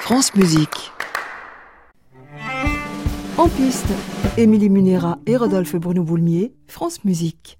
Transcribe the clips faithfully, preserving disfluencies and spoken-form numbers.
France Musique. En piste, Émilie Munera et Rodolphe Bruno-Boulmier, France Musique.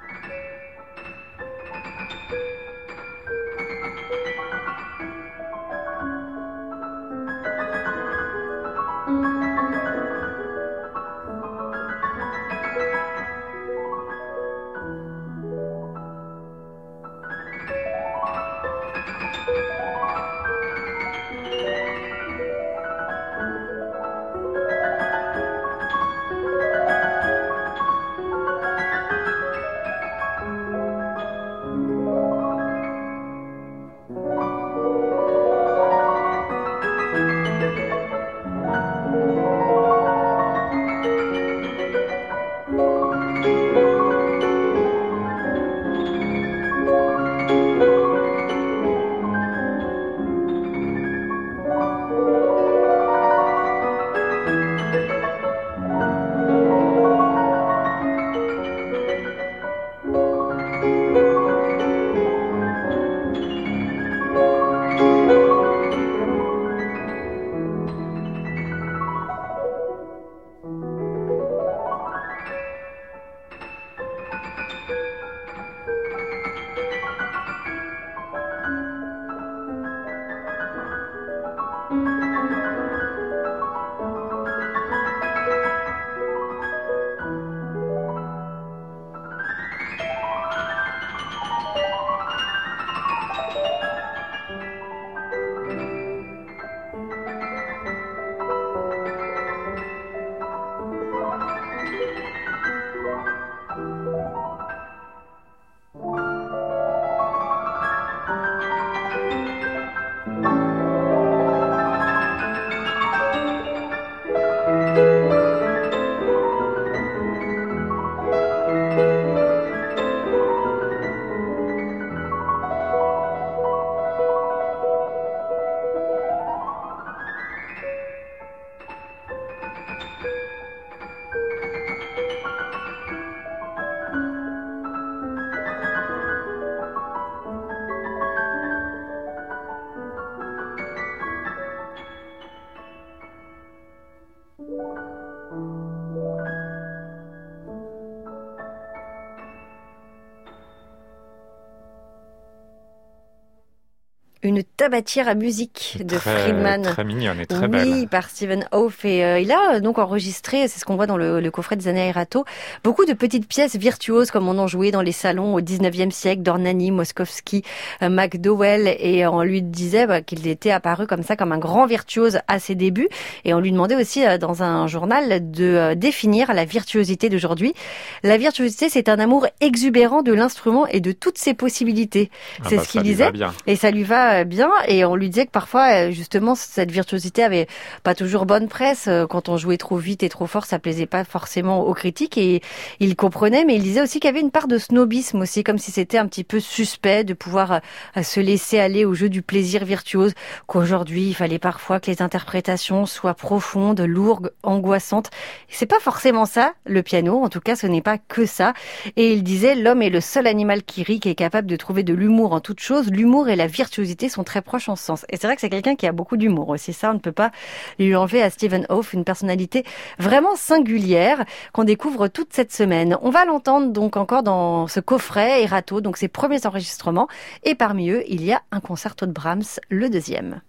Une tabatière à musique de très, Friedman. Très mignonne et très oui, belle. Oui, par Stephen Hough. Et euh, il a donc enregistré, c'est ce qu'on voit dans le, le coffret des années Aerato, beaucoup de petites pièces virtuoses comme on en jouait dans les salons au dix-neuvième siècle, Dornani, Moskowski, euh, McDowell. Et on lui disait bah, qu'il était apparu comme ça, comme un grand virtuose à ses débuts. Et on lui demandait aussi euh, dans un journal de euh, définir la virtuosité d'aujourd'hui. La virtuosité, c'est un amour exubérant de l'instrument et de toutes ses possibilités. Ah c'est bah, ce qu'il ça lui disait. va bien. Et ça lui va bien, et on lui disait que parfois justement cette virtuosité avait pas toujours bonne presse. Quand on jouait trop vite et trop fort, ça plaisait pas forcément aux critiques, et il comprenait, mais il disait aussi qu'il y avait une part de snobisme aussi, comme si c'était un petit peu suspect de pouvoir se laisser aller au jeu du plaisir virtuose, qu'aujourd'hui il fallait parfois que les interprétations soient profondes, lourdes, angoissantes. C'est pas forcément ça le piano, en tout cas ce n'est pas que ça. Et il disait l'homme est le seul animal qui rit, qui est capable de trouver de l'humour en toute chose. L'humour et la virtuosité sont très proches en ce sens. Et c'est vrai que c'est quelqu'un qui a beaucoup d'humour aussi. Ça, on ne peut pas lui enlever à Stephen Hough, une personnalité vraiment singulière qu'on découvre toute cette semaine. On va l'entendre donc encore dans ce coffret Erato, donc ses premiers enregistrements. Et parmi eux, il y a un concerto de Brahms, le deuxième.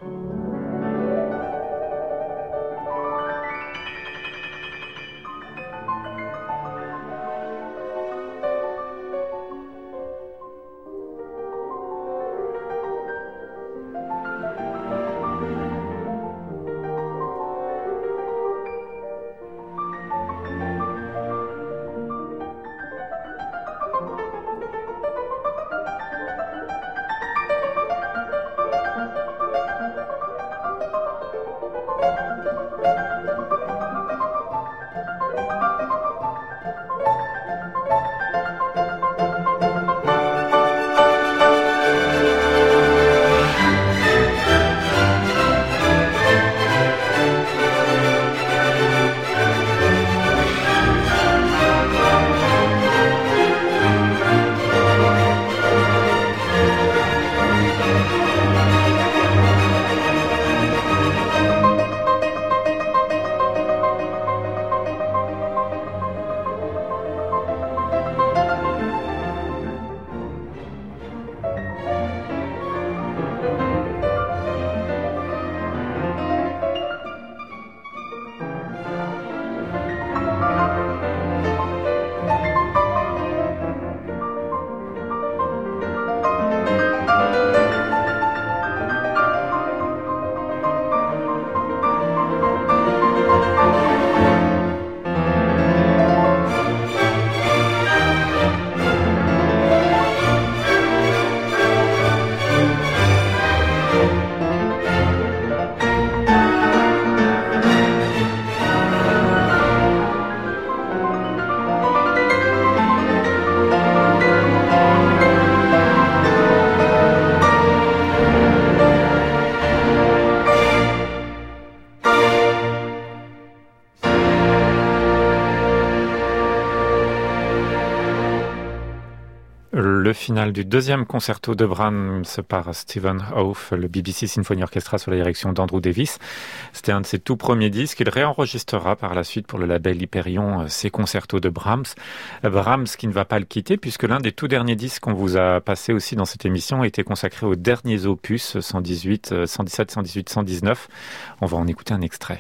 Le final du deuxième concerto de Brahms par Stephen Hough, le B B C Symphony Orchestra sous la direction d'Andrew Davis. C'était un de ses tout premiers disques. Il réenregistrera par la suite pour le label Hyperion ses concertos de Brahms. Brahms qui ne va pas le quitter puisque l'un des tout derniers disques qu'on vous a passé aussi dans cette émission a été consacré aux derniers opus cent dix-huit, cent dix-sept, cent dix-huit, cent dix-neuf. On va en écouter un extrait.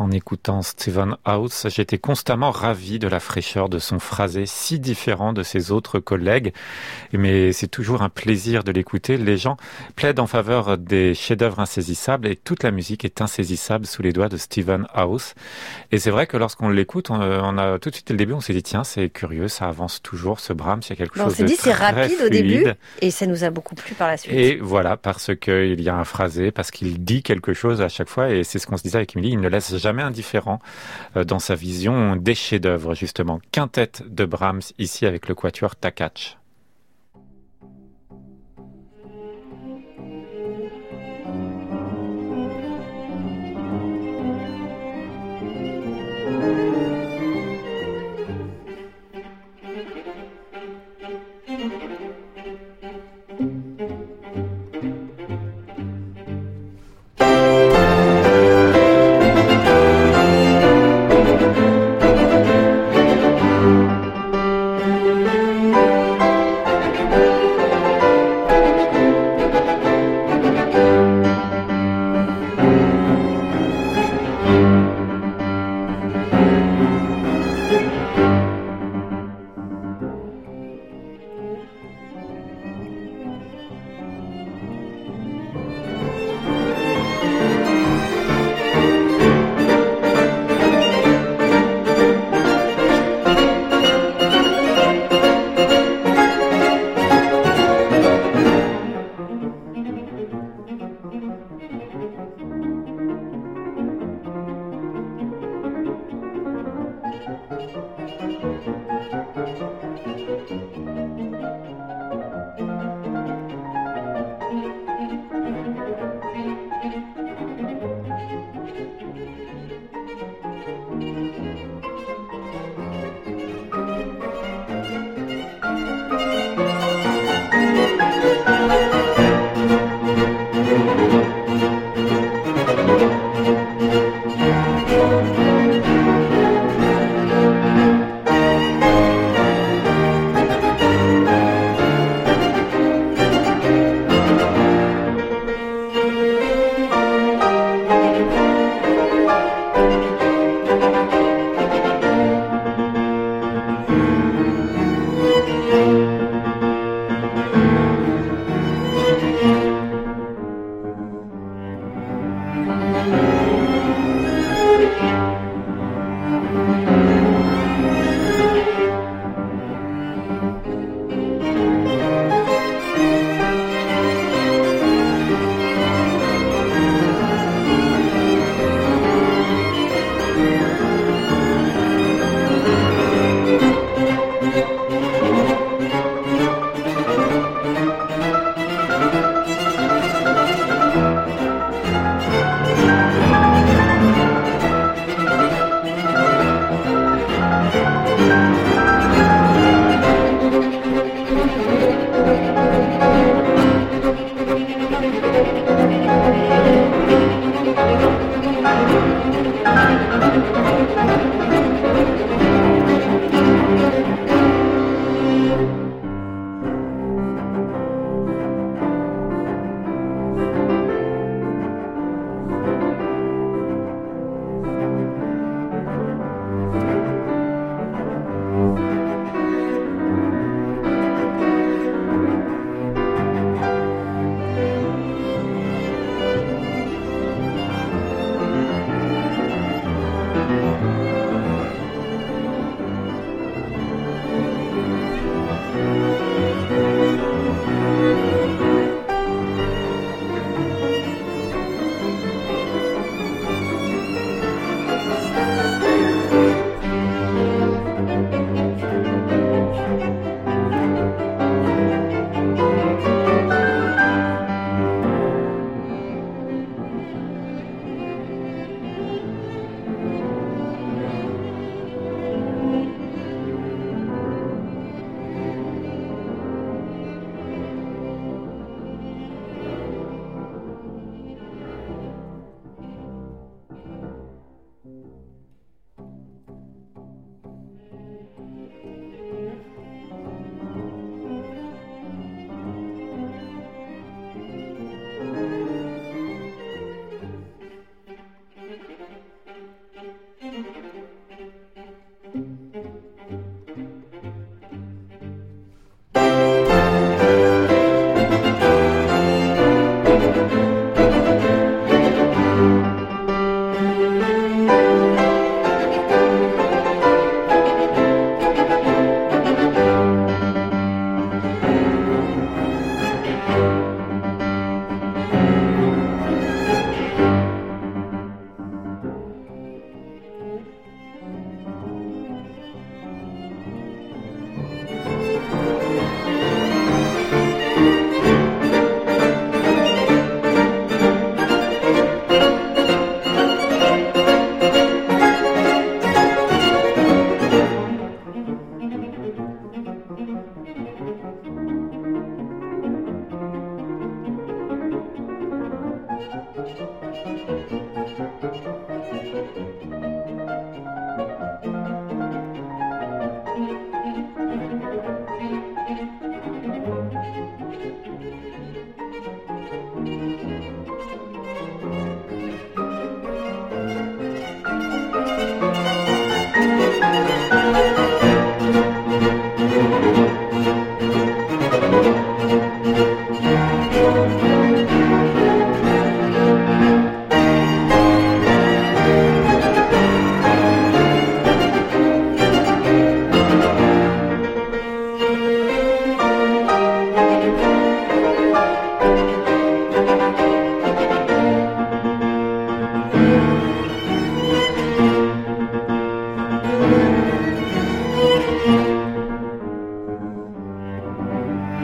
En écoutant Stephen House, j'étais constamment ravi de la fraîcheur de son phrasé si différent de ses autres collègues. Mais c'est toujours un plaisir de l'écouter. Les gens plaident en faveur des chefs-d'œuvre insaisissables et toute la musique est insaisissable sous les doigts de Stephen House. Et c'est vrai que lorsqu'on l'écoute, on, on a tout de suite dès le début, on s'est dit tiens, c'est curieux, ça avance toujours ce Brahms, il y a quelque Bon, chose de on s'est dit c'est très rapide fluide. au début et ça nous a beaucoup plu par la suite. Et voilà, parce qu'il y a un phrasé, parce qu'il dit quelque chose à chaque fois, et c'est ce qu'on se disait avec Émilie, il ne laisse jamais indifférent dans sa vision des chefs-d'œuvre, justement. Quintette de Brahms, ici avec le quatuor Takács.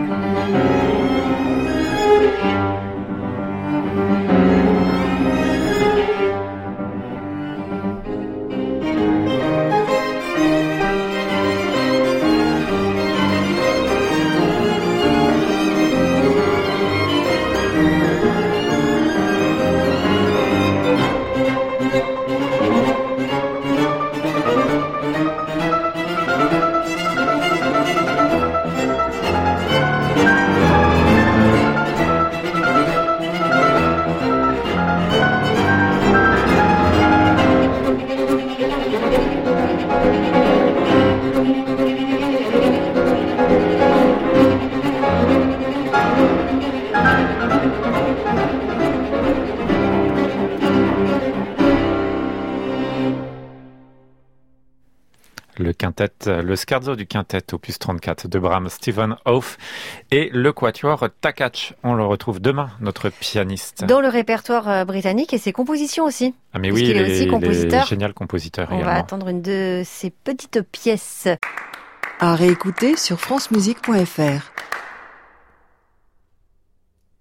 Le quintet, le scherzo du quintet opus trente-quatre de Brahms, Stephen Hough et le quatuor Takach. On le retrouve demain, notre pianiste. Dans le répertoire britannique et ses compositions aussi. Ah mais oui, il est, aussi compositeur. Il est génial compositeur On également. va attendre une de ses petites pièces. À réécouter sur francemusique point f r.